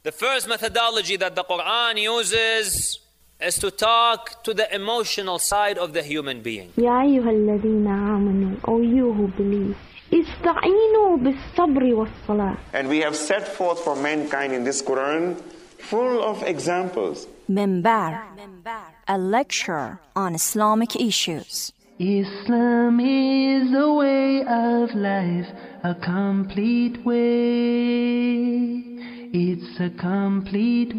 The first methodology that the Quran uses is to talk to the emotional side of the human being. يا أيها الذين آمنوا, O you who believe, استعينوا بالصبر والصلاة. And we have set forth for mankind in this Quran full of examples. Minbar, a lecture on Islamic issues. Islam is a way of life, a complete way. It's a complete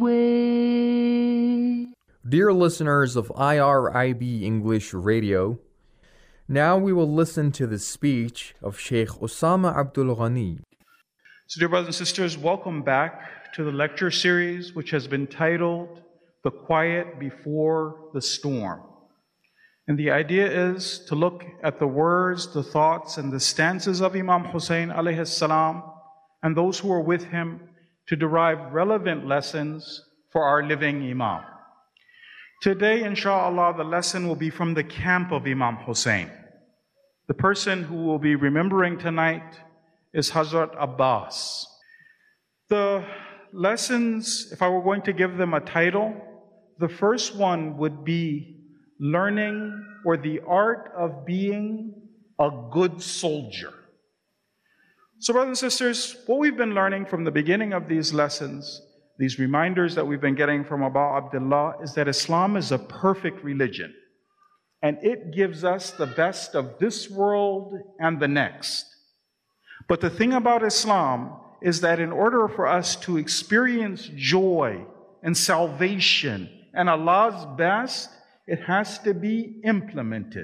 way. Dear listeners of IRIB English Radio, now we will listen to the speech of Sheikh Osama Abdul Ghani. So dear brothers and sisters, welcome back to the lecture series which has been titled The Quiet Before the Storm. And the idea is to look at the words, the thoughts, and the stances of Imam Hussein alayhi salam and those who are with him to derive relevant lessons for our living Imam. Today, inshallah, the lesson will be from the camp of Imam Hussein. The person who will be remembering tonight is Hazrat Abbas. The lessons, if I were going to give them a title, the first one would be learning or the art of being a good soldier. So brothers and sisters, what we've been learning from the beginning of these lessons, these reminders that we've been getting from Abu Abdullah, is that Islam is a perfect religion. And it gives us the best of this world and the next. But the thing about Islam is that in order for us to experience joy and salvation and Allah's best, it has to be implemented.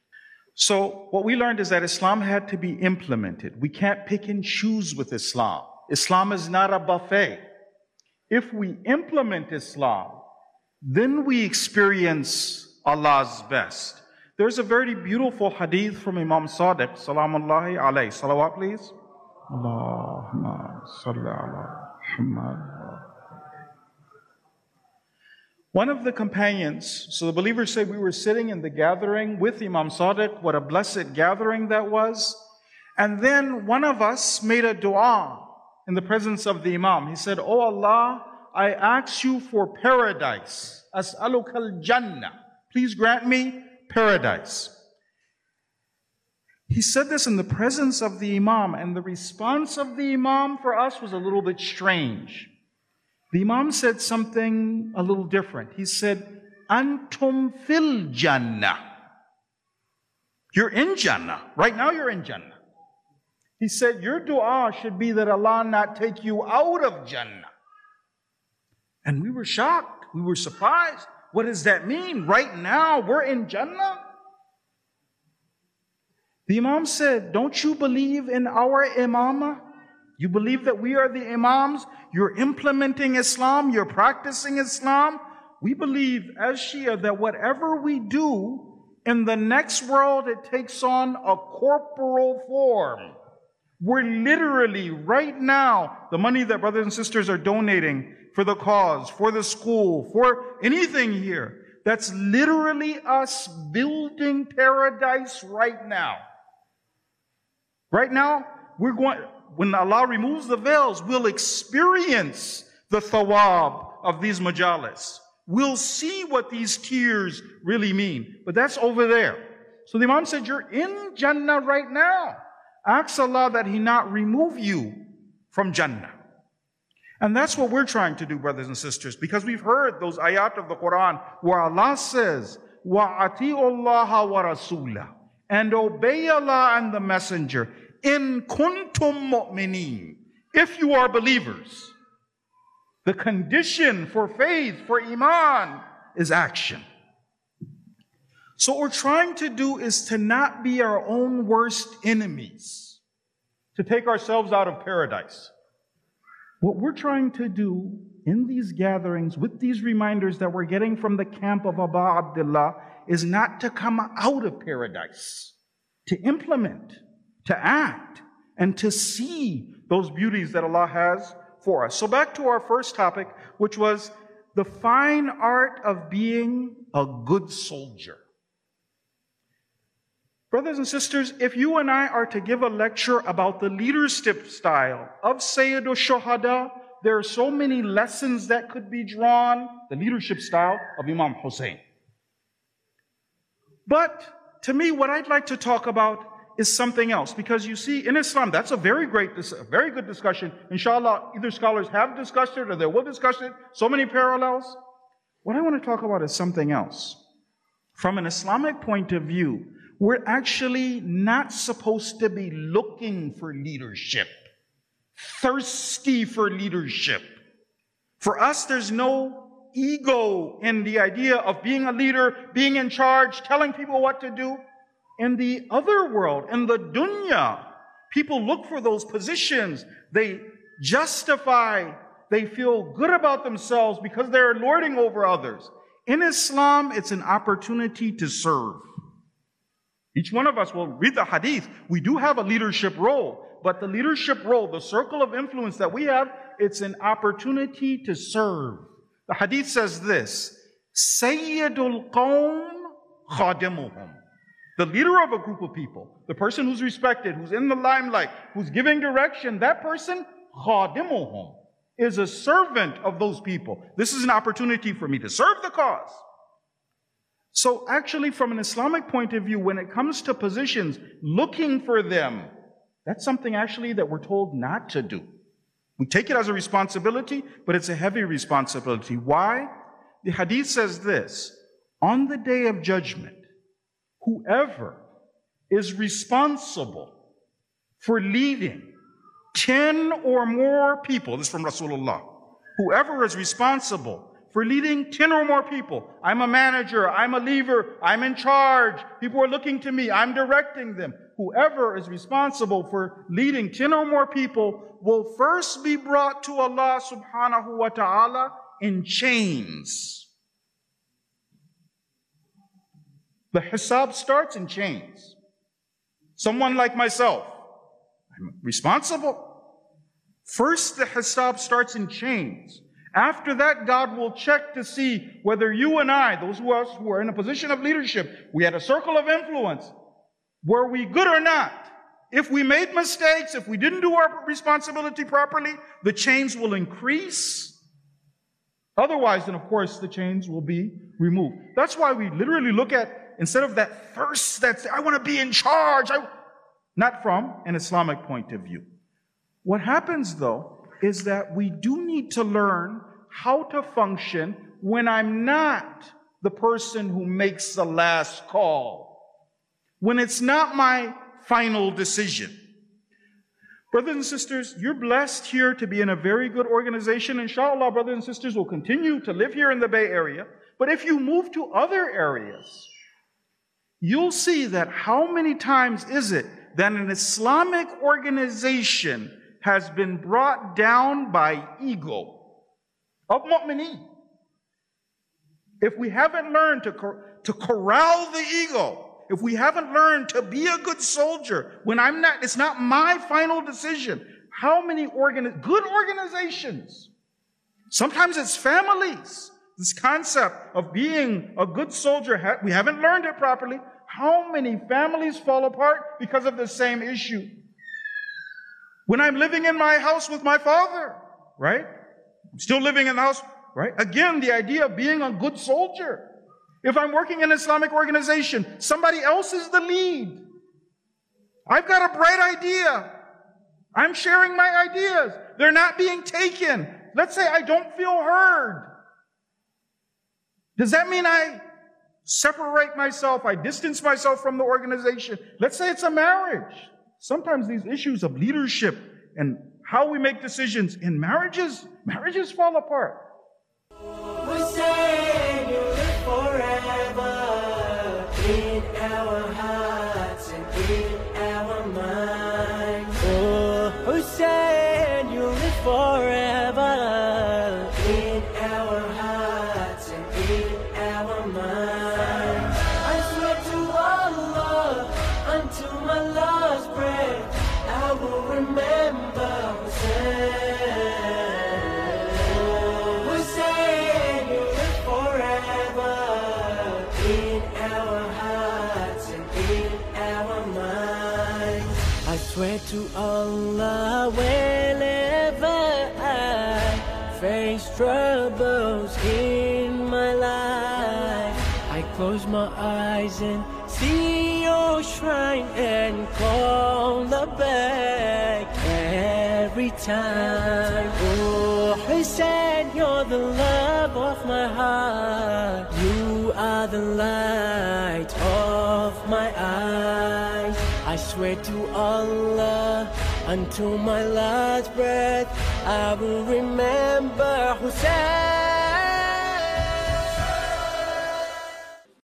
So what we learned is that Islam had to be implemented. We can't pick and choose with Islam. Islam is not a buffet. If we implement Islam, then we experience Allah's best. There's a very beautiful hadith from Imam Sadiq, salamullahi alayhi. Salawat, please. Allahumma salli ala Muhammad. One of the companions, so the believers say we were sitting in the gathering with Imam Sadiq, what a blessed gathering that was. And then one of us made a dua in the presence of the Imam. He said, "Oh Allah, I ask you for paradise. As'aluka al-Jannah. Please grant me paradise." He said this in the presence of the Imam, and the response of the Imam for us was a little bit strange. The Imam said something a little different. He said, "Antum fil Jannah." You're in Jannah. Right now you're in Jannah. He said, your dua should be that Allah not take you out of Jannah. And we were shocked. We were surprised. What does that mean? Right now we're in Jannah? The Imam said, don't you believe in our imamah? You believe that we are the imams? You're implementing Islam, you're practicing Islam. We believe as Shia that whatever we do in the next world, it takes on a corporal form. We're literally right now, the money that brothers and sisters are donating for the cause, for the school, for anything here, that's literally us building paradise right now. Right now, we're going, when Allah removes the veils, we'll experience the thawab of these majalis. We'll see what these tears really mean. But that's over there. So the Imam said, you're in Jannah right now. Ask Allah that He not remove you from Jannah. And that's what we're trying to do, brothers and sisters, because we've heard those ayat of the Quran where Allah says, وَأَطِيعُوا اللَّهَ وَرَسُولَهُ, and obey Allah and the Messenger, in kuntum mu'mineen, if you are believers. The condition for faith, for iman, is action. So what we're trying to do is to not be our own worst enemies, to take ourselves out of paradise. What we're trying to do in these gatherings, with these reminders that we're getting from the camp of Abu Abdullah, is not to come out of paradise, to implement, to act, and to see those beauties that Allah has for us. So back to our first topic, which was the fine art of being a good soldier. Brothers and sisters, if you and I are to give a lecture about the leadership style of Sayyid al-Shuhada, there are so many lessons that could be drawn, the leadership style of Imam Hussein. But to me, what I'd like to talk about is something else, because you see, in Islam, that's a very good discussion. Inshallah, either scholars have discussed it or they will discuss it. So many parallels. What I want to talk about is something else. From an Islamic point of view, we're actually not supposed to be looking for leadership, thirsty for leadership. For us, there's no ego in the idea of being a leader, being in charge, telling people what to do. In the other world, in the dunya, people look for those positions. They justify, they feel good about themselves because they're lording over others. In Islam, it's an opportunity to serve. Each one of us will read the hadith. We do have a leadership role, but the leadership role, the circle of influence that we have, it's an opportunity to serve. The hadith says this, Sayyidul Qawm Khadimuhum. The leader of a group of people, the person who's respected, who's in the limelight, who's giving direction, that person, Khadimuhum, is a servant of those people. This is an opportunity for me to serve the cause. So actually, from an Islamic point of view, when it comes to positions, looking for them, that's something actually that we're told not to do. We take it as a responsibility, but it's a heavy responsibility. Why? The hadith says this, on the day of judgment, whoever is responsible for leading 10 or more people, this is from Rasulullah, whoever is responsible for leading 10 or more people, I'm a manager, I'm a leader, I'm in charge, people are looking to me, I'm directing them. Whoever is responsible for leading 10 or more people will first be brought to Allah subhanahu wa ta'ala in chains. The hisab starts in chains. Someone like myself, I'm responsible. First, the hisab starts in chains. After that, God will check to see whether you and I, those of us who are in a position of leadership, we had a circle of influence, were we good or not? If we made mistakes, if we didn't do our responsibility properly, the chains will increase. Otherwise, then of course, the chains will be removed. That's why we literally look at, instead of that thirst that I want to be in charge, not from an Islamic point of view. What happens though is that we do need to learn how to function when I'm not the person who makes the last call, when it's not my final decision. Brothers and sisters, you're blessed here to be in a very good organization. Inshallah, brothers and sisters will continue to live here in the Bay Area. But if you move to other areas, you'll see that how many times is it that an Islamic organization has been brought down by ego of mu'mineen. If we haven't learned to corral the ego, if we haven't learned to be a good soldier, when it's not my final decision, how many good organizations, sometimes it's families, this concept of being a good soldier, we haven't learned it properly. How many families fall apart because of the same issue? When I'm living in my house with my father, right? I'm still living in the house, right? Again, the idea of being a good soldier. If I'm working in an Islamic organization, somebody else is the lead. I've got a bright idea. I'm sharing my ideas. They're not being taken. Let's say I don't feel heard. Does that mean I separate myself, I distance myself from the organization? Let's say it's a marriage. Sometimes these issues of leadership and how we make decisions in marriages fall apart. Hussein, you live forever in our hearts and in our minds. Oh, Hussein, you live forever in our hearts and in our minds. I swear to Allah, until my last breath, I will remember Hussein. Hussein, you live forever in our hearts and in our minds. I swear to Allah, wherever I face troubles in my life, I close my eyes and see your shrine and call the back every time. Oh Hussein, you're the love of my heart, you are the light of my eyes. I swear to Allah, until my last breath, I will remember Hussein.